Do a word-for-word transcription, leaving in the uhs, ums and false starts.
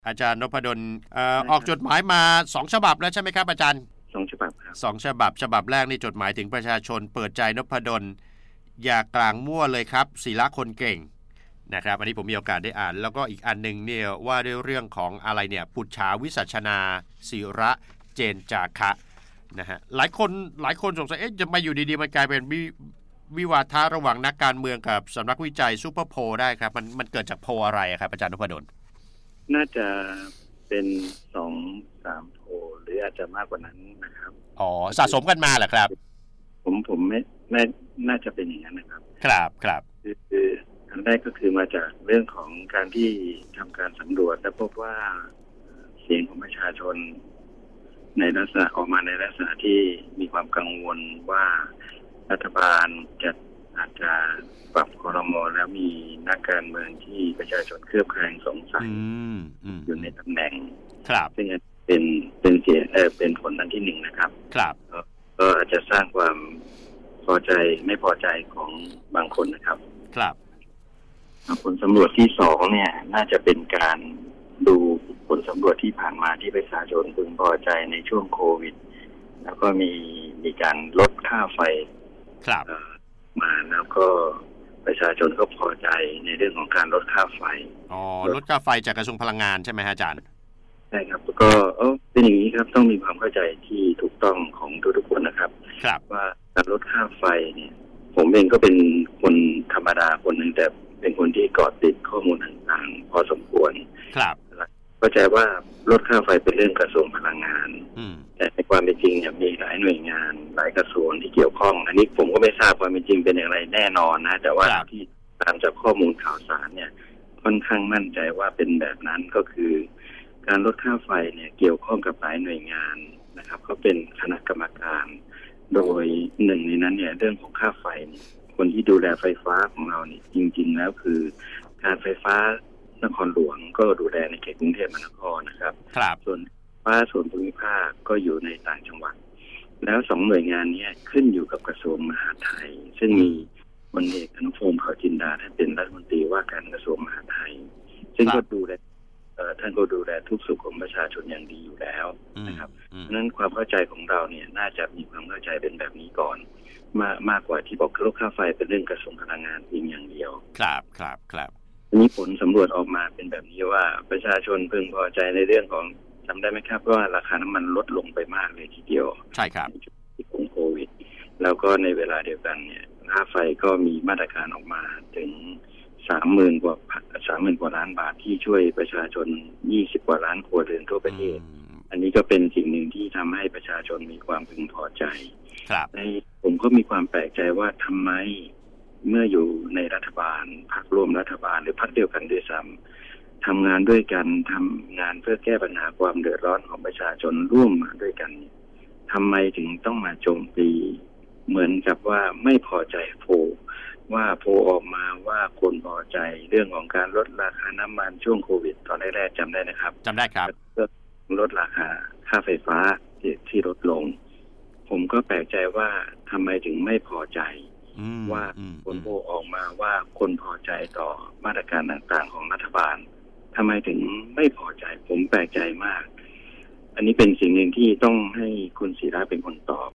อาจารย์นพดลเอ่อออกจดหมายมาสองฉบับแล้วใช่ไหมครับอาจารย์สองฉบับครับสองฉบับฉบับแรกนี่จดหมายถึงประชาชนเปิดใจนพดลอย่ากลางมั่วเลยครับศิลาคนเก่งนะครับอันนี้ผมมีโอกาสได้อ่านแล้วก็อีกอันนึงเนี่ยว่าด้วยเรื่องของอะไรเนี่ยปุจฉาวิสัชนาศิระเจนจาคะนะฮะหลายคนหลายคนสงสัยเอ๊ะจะมาอยู่ดีๆมันกลายเป็นวิวิวาทะระหว่างนักการเมืองกับสำนักวิจัยซูเปอร์โพลได้ครับมันมันเกิดจากโพลอะไรครับอาจารย์นพดลน่าจะเป็นสองสามโพลหรืออาจจะมากกว่านั้นนะครับอ๋อสะสมกันมาเหรอครับผมผมไม่ไม่น่าจะเป็นอย่างนั้นนะครับครับครับคืออันแรกก็คือมาจากเรื่องของการที่ทำการสำรวจและพบว่าเสียงของประชาชนในลักษณะออกมาในลักษณะที่มีความกังวลว่ารัฐบาลจะอาจจะปรับครม.แล้วมีนักการเมืองที่ประชาชนเคลือบแคลงสงสัยอยู่ในตำแหน่งซึ่งเป็นเป็นเสียเออเป็นผลอันที่หนึ่งนะครับครับก็อาจจะสร้างความพอใจไม่พอใจของบางคนนะครับครับผลสำรวจที่สองเนี่ยน่าจะเป็นการดูผลสำรวจที่ผ่านมาที่ประชาชนพึงพอใจในช่วงโควิดแล้วก็มีมีการลดค่าไฟครับมาแล้วก็ประชาชนก็พอใจในเรื่องของการลดค่าไฟอ๋อลดค่าไฟจากกระทรวงพลังงานใช่ไหมฮะอาจารย์ใช่ครับก็เออเป็นอย่างนี้ครับต้องมีความเข้าใจที่ถูกต้องของทุกๆคนนะครับครับว่าการลดค่าไฟเนี่ยผมเองก็เป็นคนธรรมดาคนหนึ่งแต่เป็นคนที่เกาะติดข้อมูลต่างๆพอสมควรครับเข้าใจว่าลดค่าไฟเป็นเรื่องกระทรวงพลังงานแต่ในความเป็นจริงเนี่ยมีหลายหน่วยงานหลายกระทรวงที่เกี่ยวข้องอันนี้ผมก็ไม่ทราบความเป็นจริงเป็นอย่างไรแน่นอนนะแต่ว่าที่ตามจากข้อมูลข่าวสารเนี่ยค่อนข้างมั่นใจว่าเป็นแบบนั้นก็คือการลดค่าไฟเนี่ยเกี่ยวข้องกับหลายหน่วยงานนะครับเขาเป็นคณะกรรมการโดยหนึ่งในนั้นเนี่ยเรื่องของค่าไฟเนี่ยคนที่ดูแลไฟฟ้าของเราเนี่ยจริงๆแล้วคือการไฟฟ้านครหลวงก็ดูแลในเขตกรุงเทพมหานครนะครับส่วนฟ้าส่วนภูมิภาคก็อยู่ในต่างจังหวัดแล้วสองหน่วยงานนี้ขึ้นอยู่กับกระทรวงมหาดไทยซึ่งมีพลเอกอนุพงศ์เผ่าจินดาท่านเป็นรัฐมนตรีว่าการกระทรวงมหาดไทยซึ่งก็ดูแลท่านก็ดูแลทุกสุขของประชาชนอย่างดีอยู่แล้วนะครับเพราะนั้นความเข้าใจของเราเนี่ยน่าจะมีความเข้าใจเป็นแบบนี้ก่อนมากมากกว่าที่บอกลดค่าไฟเป็นเรื่องกระทรวงพลังงานเพียงอย่างเดียวครับครับครับนี้ผลสำรวจออกมาเป็นแบบนี้ว่าประชาชนพึงพอใจในเรื่องของจำได้ไหมครับว่าราคาน้ำมันลดลงไปมากเลยทีเดียวใช่ครับที่ของโควิดแล้วก็ในเวลาเดียวกันเนี่ยค่าไฟก็มีมาตรการออกมาถึงสามหมื่นกว่าสามหมื่นกว่าล้านบาทที่ช่วยประชาชนยี่สิบกว่าล้านครัวเรือนทั่วประเทศอันนี้ก็เป็นสิ่งหนึ่งที่ทำให้ประชาชนมีความพึงพอใจครับในผมก็มีความแปลกใจว่าทำไมเมื่ออยู่ในรัฐบาลพรรคร่วมรัฐบาลหรือพรรคเดียวกันด้วยซ้ำทำงานด้วยกันทำงานเพื่อแก้ปัญหาความเดือดร้อนของประชาชนร่วมมาด้วยกันทำไมถึงต้องมาโจมตีเหมือนกับว่าไม่พอใจโพลว่าโพลออกมาว่าคนพอใจเรื่องของการลดราคาน้ำมันช่วงโควิดตอนแรกๆจำได้นะครับจำได้ครับลดราคาค่าไฟฟ้าที่ลดลงผมก็แปลกใจว่าทำไมถึงไม่พอใจว่าผลโพลออกมาว่าคนพอใจต่อมาตรการต่างๆของรัฐบาลทำไมถึงไม่พอใจผมแปลกใจมากอันนี้เป็นสิ่งหนึ่งที่ต้องให้คุณศิระเป็นคนตอบ